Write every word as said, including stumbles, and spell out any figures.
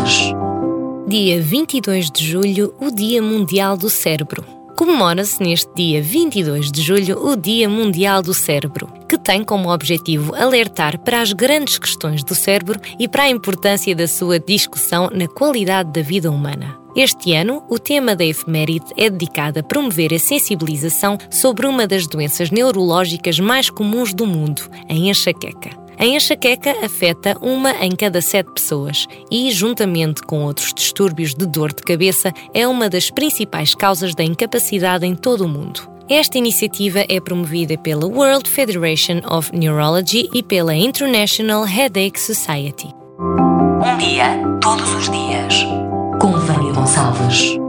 Gonçalves. Dia vinte e dois de julho, o Dia Mundial do Cérebro. Comemora-se neste dia vinte e dois de julho o Dia Mundial do Cérebro, que tem como objetivo alertar para as grandes questões do cérebro e para a importância da sua discussão na qualidade da vida humana. Este ano, o tema da efeméride é dedicado a promover a sensibilização sobre uma das doenças neurológicas mais comuns do mundo, a enxaqueca. A enxaqueca afeta uma em cada sete pessoas e, juntamente com outros distúrbios de dor de cabeça, é uma das principais causas da incapacidade em todo o mundo. Esta iniciativa é promovida pela World Federation of Neurology e pela International Headache Society. Um dia, todos os dias. Com Vânia Gonçalves.